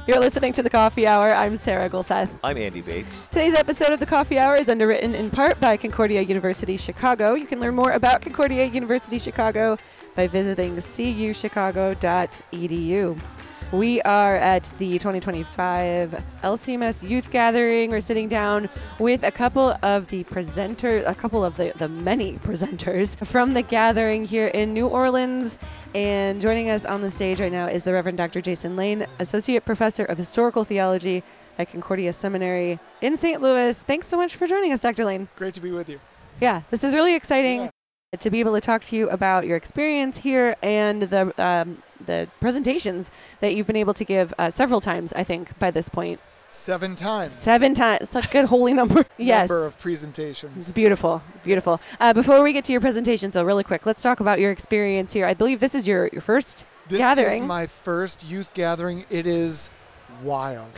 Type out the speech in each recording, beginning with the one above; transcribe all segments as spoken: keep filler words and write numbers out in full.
You're listening to The Coffee Hour. I'm Sarah Gulseth. I'm Andy Bates. Today's episode of The Coffee Hour is underwritten in part by Concordia University Chicago. You can learn more about Concordia University Chicago by visiting c u chicago dot e d u. We are at the twenty twenty-five L C M S Youth Gathering. We're sitting down with a couple of the presenters, a couple of the, the many presenters from the gathering here in New Orleans. And joining us on the stage right now is the Reverend Doctor Jason Lane, Associate Professor of Historical Theology at Concordia Seminary in Saint Louis. Thanks so much for joining us, Doctor Lane. Great to be with you. Yeah, this is really exciting. Yeah. To be able to talk to you about your experience here and the um, the presentations that you've been able to give uh, several times, I think, by this point. Seven times. Seven times. Such a good holy number. Yes. Number of presentations. It's beautiful. Beautiful. Uh, before we get to your presentation, so really quick, let's talk about your experience here. I believe this is your, your first this gathering. This is my first youth gathering. It is wild.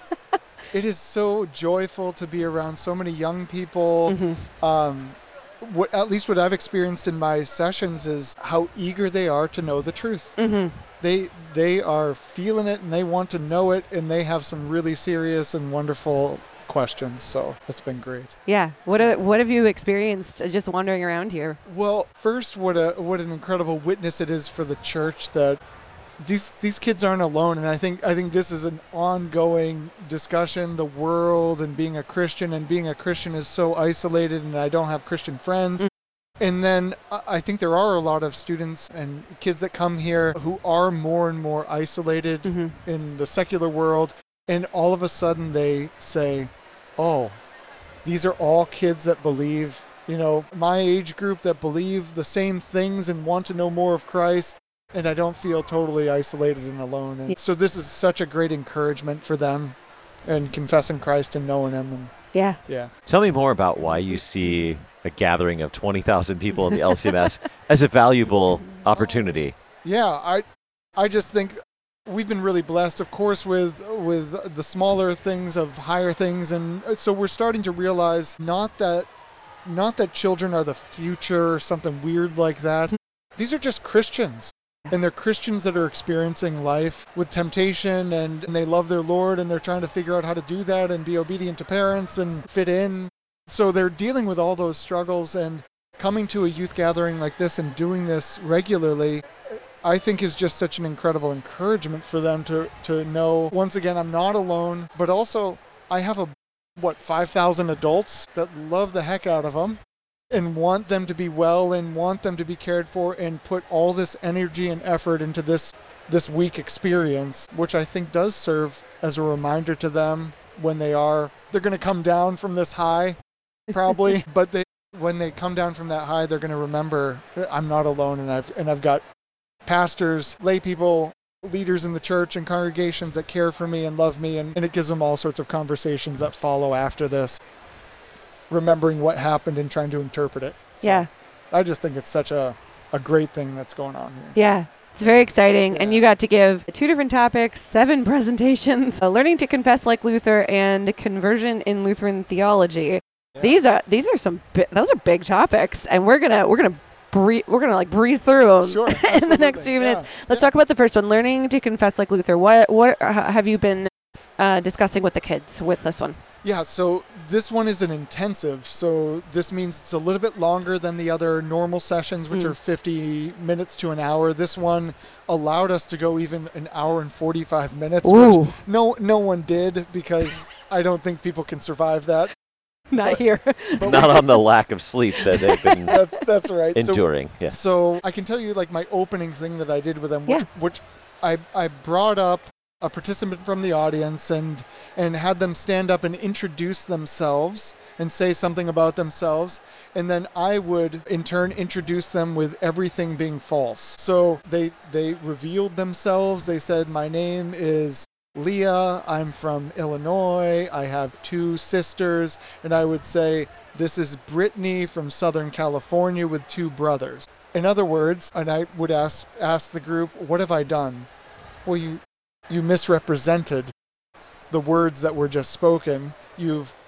It is so joyful to be around so many young people. Mm-hmm. Um, What, at least what I've experienced in my sessions is how eager they are to know the truth. Mm-hmm. They they are feeling it and they want to know it, and they have some really serious and wonderful questions. So it's been great. Yeah. What a, what have you experienced just wandering around here? Well, first, what a what an incredible witness it is for the church that these these kids aren't alone, and I think I think this is an ongoing discussion. The world and being a Christian and being a Christian is so isolated, and I don't have Christian friends. Mm. And then I think there are a lot of students and kids that come here who are more and more isolated mm-hmm. in the secular world, and all of a sudden they say, "Oh, these are all kids that believe, you know, my age group that believe the same things and want to know more of Christ." And I don't feel totally isolated and alone. And yeah. So this is such a great encouragement for them and confessing Christ and knowing Him. And yeah. Yeah. Tell me more about why you see a gathering of twenty thousand people in the L C M S as a valuable opportunity. Yeah, I I just think we've been really blessed, of course, with with the smaller things of higher things. And so we're starting to realize not that not that children are the future or something weird like that. These are just Christians. And they're Christians that are experiencing life with temptation, and, and they love their Lord, and they're trying to figure out how to do that and be obedient to parents and fit in. So they're dealing with all those struggles, and coming to a youth gathering like this and doing this regularly, I think is just such an incredible encouragement for them to, to know, once again, I'm not alone, but also I have a, what, five thousand adults that love the heck out of them and want them to be well and want them to be cared for and put all this energy and effort into this this week experience, which I think does serve as a reminder to them when they are, they're going to come down from this high, probably, but they when they come down from that high, they're going to remember, I'm not alone, and I've and I've got pastors, lay people, leaders in the church and congregations that care for me and love me, and, and it gives them all sorts of conversations that follow after this, remembering what happened and trying to interpret it. So yeah. I just think it's such a, a great thing that's going on here. Yeah. It's very exciting. Yeah. And you got to give two different topics, seven presentations, uh, learning to confess like Luther and conversion in Lutheran theology. Yeah. These are these are some bi- those are big topics, and we're going to we're going to Bree- we're going to like breeze through them sure, in the next few minutes. Yeah. Let's yeah. talk about the first one, learning to confess like Luther. What what uh, have you been uh, discussing with the kids with this one? Yeah, so this one is an intensive, so this means it's a little bit longer than the other normal sessions, which mm. are fifty minutes to an hour. This one allowed us to go even an hour and forty-five minutes, Ooh. which no no one did, because I don't think people can survive that. Not but, here. But Not on the lack of sleep that they've been that's, that's right. enduring. So, yeah. so I can tell you like my opening thing that I did with them, which, yeah. which I, I brought up a participant from the audience and and had them stand up and introduce themselves and say something about themselves, and then I would in turn introduce them with everything being false. So they they revealed themselves. They said, my name is Leah, I'm from Illinois, I have two sisters, and I would say, this is Brittany from Southern California with two brothers. In other words, and I would ask ask the group, what have I done? Well, you you misrepresented the words that were just spoken. You've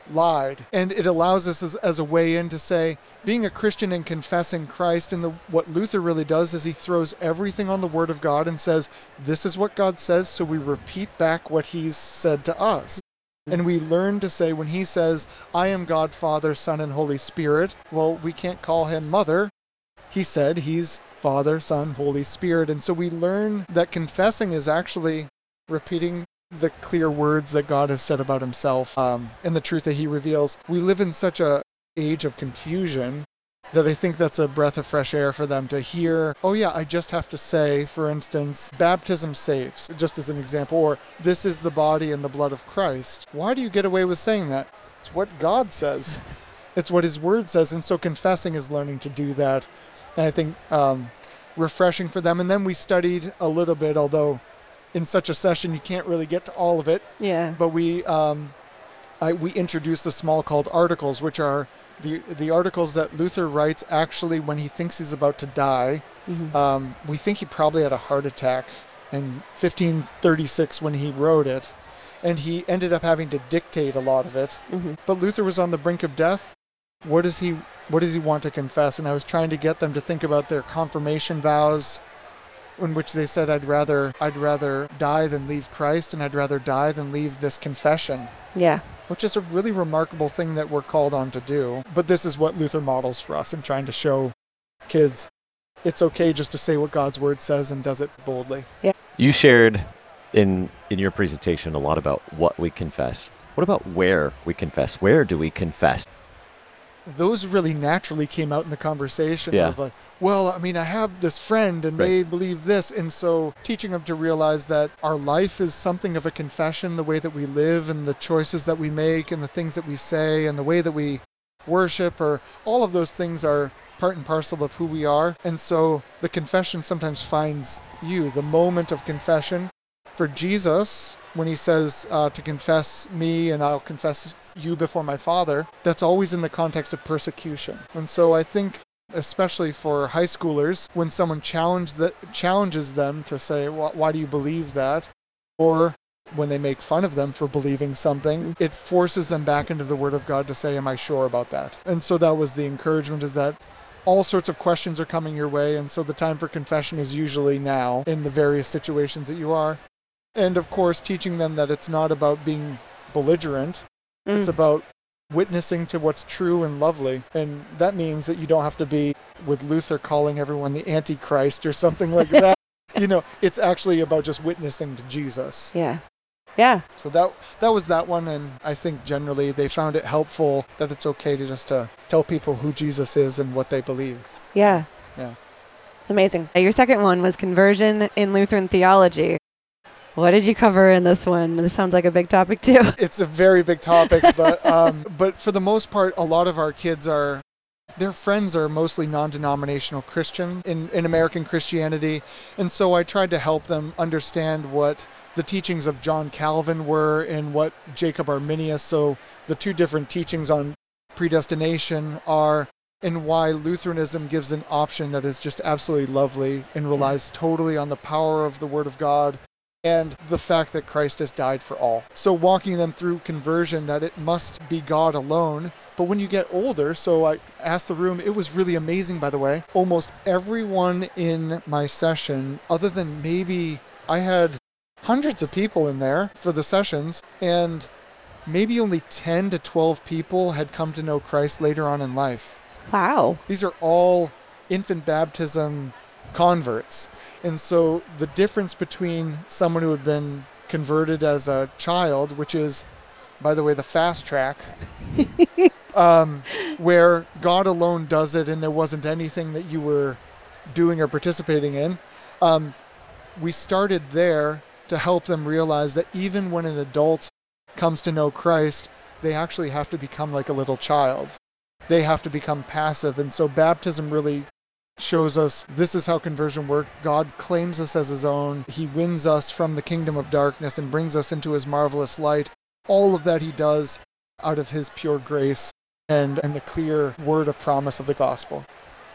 lied. And it allows us as, as a way in to say, being a Christian and confessing Christ, and the, what Luther really does is he throws everything on the Word of God and says, this is what God says, so we repeat back what he's said to us. And we learn to say, when he says, I am God, Father, Son, and Holy Spirit, well, we can't call him Mother. He said he's Father, Son, Holy Spirit. And so we learn that confessing is actually repeating the clear words that God has said about himself, um, and the truth that he reveals. We live in such a age of confusion that I think that's a breath of fresh air for them to hear, oh yeah, I just have to say, for instance, baptism saves, just as an example, or this is the body and the blood of Christ. Why do you get away with saying that? It's what God says. It's what his word says. And so confessing is learning to do that. And I think um, refreshing for them. And then we studied a little bit, although in such a session you can't really get to all of it. Yeah. But we um, I, we introduced a small called articles, which are the the articles that Luther writes actually when he thinks he's about to die. Mm-hmm. Um, we think he probably had a heart attack in fifteen thirty-six when he wrote it, and he ended up having to dictate a lot of it. Mm-hmm. But Luther was on the brink of death. What does he what does he want to confess? And I was trying to get them to think about their confirmation vows, in which they said, I'd rather I'd rather die than leave Christ, and I'd rather die than leave this confession. Yeah. Which is a really remarkable thing that we're called on to do. But this is what Luther models for us in trying to show kids it's okay just to say what God's word says and does it boldly. Yeah. You shared in in your presentation a lot about what we confess. What about where we confess? Where do we confess? Those really naturally came out in the conversation yeah. of like, well, I mean, I have this friend and right. they believe this. And so teaching them to realize that our life is something of a confession, the way that we live and the choices that we make and the things that we say and the way that we worship, or all of those things are part and parcel of who we are. And so the confession sometimes finds you, the moment of confession. For Jesus, when he says uh, to confess me and I'll confess you before my Father, that's always in the context of persecution. And so I think, especially for high schoolers, when someone challenge the, challenges them to say, well, why do you believe that? Or when they make fun of them for believing something, it forces them back into the Word of God to say, am I sure about that? And so that was the encouragement, is that all sorts of questions are coming your way, and so the time for confession is usually now in the various situations that you are. And of course, teaching them that it's not about being belligerent. Mm. It's about witnessing to what's true and lovely. And that means that you don't have to be, with Luther, calling everyone the Antichrist or something like that. You know, it's actually about just witnessing to Jesus. Yeah. Yeah. So that that was that one. And I think generally they found it helpful that it's okay to just to tell people who Jesus is and what they believe. Yeah. Yeah. It's amazing. Your second one was conversion in Lutheran theology. What did you cover in this one? This sounds like a big topic too. It's a very big topic, but um, but for the most part, a lot of our kids are, their friends are mostly non-denominational Christians in, in American Christianity. And so I tried to help them understand what the teachings of John Calvin were and what Jacob Arminius, so the two different teachings on predestination are, and why Lutheranism gives an option that is just absolutely lovely and relies totally on the power of the Word of God and the fact that Christ has died for all. So walking them through conversion, that it must be God alone. But when you get older, so I asked the room, it was really amazing, by the way. Almost everyone in my session, other than maybe, I had hundreds of people in there for the sessions, and maybe only ten to twelve people had come to know Christ later on in life. Wow. These are all infant baptism converts. And so the difference between someone who had been converted as a child, which is, by the way, the fast track, um, where God alone does it and there wasn't anything that you were doing or participating in, um, we started there to help them realize that even when an adult comes to know Christ, they actually have to become like a little child. They have to become passive. And so baptism really shows us this is how conversion works. God claims us as his own. He wins us from the kingdom of darkness and brings us into his marvelous light. All of that he does out of his pure grace and, and the clear word of promise of the gospel.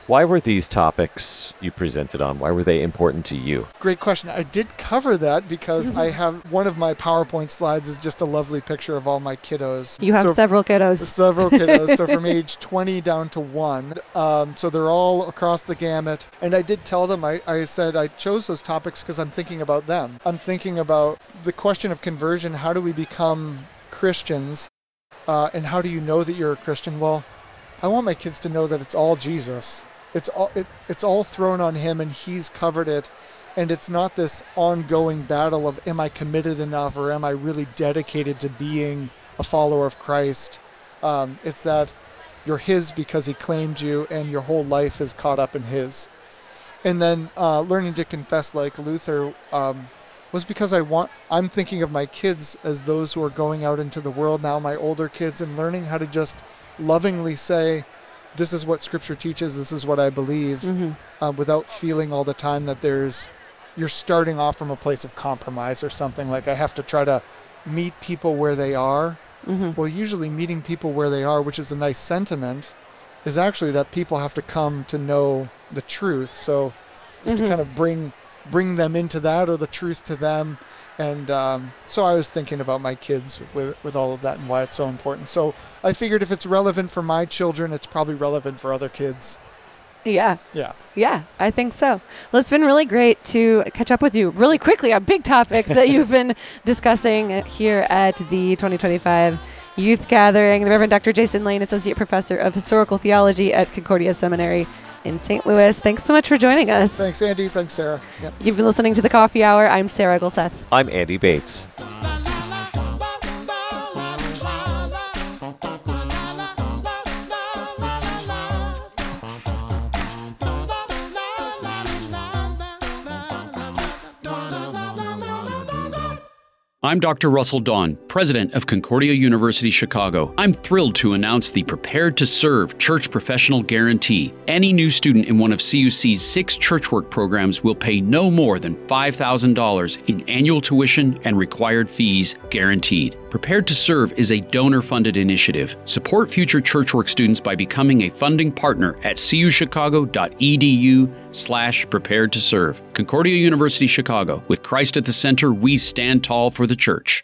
Why were these topics you presented on, why were they important to you? Great question. I did cover that because I have one of my PowerPoint slides is just a lovely picture of all my kiddos. You have So several kiddos. Several kiddos, so from age twenty down to one. Um, so they're all across the gamut. And I did tell them, I, I said I chose those topics because I'm thinking about them. I'm thinking about the question of conversion. How do we become Christians? Uh, and how do you know that you're a Christian? Well, I want my kids to know that it's all Jesus. It's all it, it's all thrown on him, and he's covered it. And it's not this ongoing battle of, am I committed enough, or am I really dedicated to being a follower of Christ? Um, it's that you're his because he claimed you, and your whole life is caught up in his. And then uh, learning to confess like Luther um, was because I want. I'm thinking of my kids as those who are going out into the world now, my older kids, and learning how to just lovingly say, this is what Scripture teaches, this is what I believe, mm-hmm. uh, without feeling all the time that there's, you're starting off from a place of compromise or something, like I have to try to meet people where they are. Mm-hmm. Well, usually meeting people where they are, which is a nice sentiment, is actually that people have to come to know the truth. So you have mm-hmm. to kind of bring bring them into that, or the truth to them. And um, so I was thinking about my kids with with all of that and why it's so important. So I figured if it's relevant for my children, it's probably relevant for other kids. Yeah. Yeah. Yeah, I think so. Well, it's been really great to catch up with you really quickly on big topics that you've been discussing here at the twenty twenty-five Youth Gathering. The Reverend Doctor Jason Lane, Associate Professor of Historical Theology at Concordia Seminary in Saint Louis. Thanks so much for joining us. Thanks, Andy. Thanks, Sarah. Yep. You've been listening to The Coffee Hour. I'm Sarah Gulseth. I'm Andy Bates. I'm Doctor Russell Dawn, President of Concordia University Chicago. I'm thrilled to announce the Prepared to Serve Church Professional Guarantee. Any new student in one of C U C's six church work programs will pay no more than five thousand dollars in annual tuition and required fees guaranteed. Prepared to Serve is a donor-funded initiative. Support future church work students by becoming a funding partner at cuchicago.edu slash prepared to serve. Concordia University Chicago. With Christ at the center, we stand tall for the church.